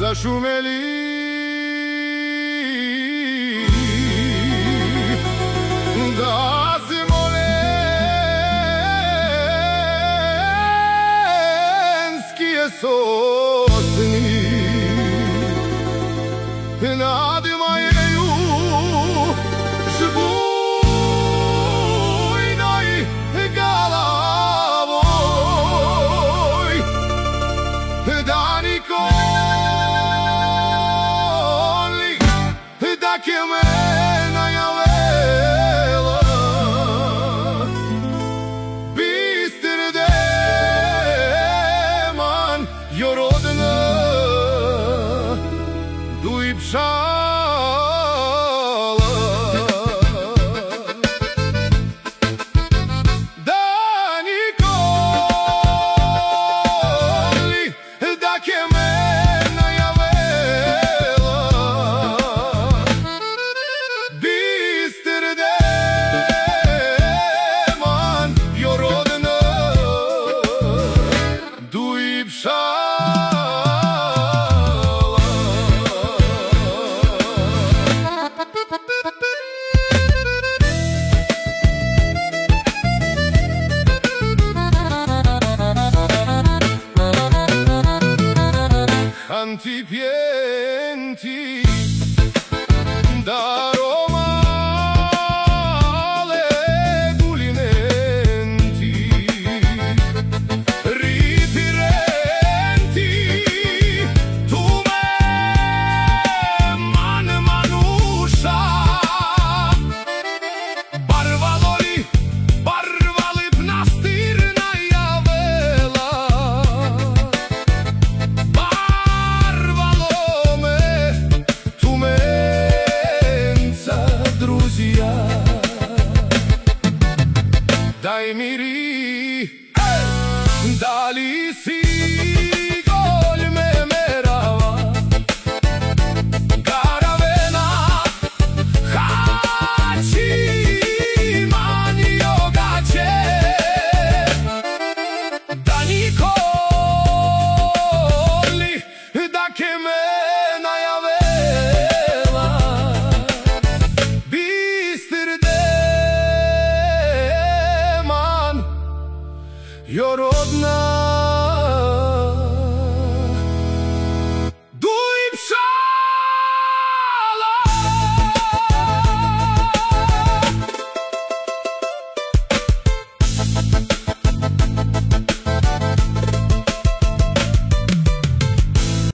zaszumeli. Da smolenskije sosni nadmajeju žbujnoj galavoj. Da nikoli da ke me najavela Bistr deman jo rodna duj pšala. Da nikoli da ke me najavela Bistr deman jo rodna duj pšala. Antipienti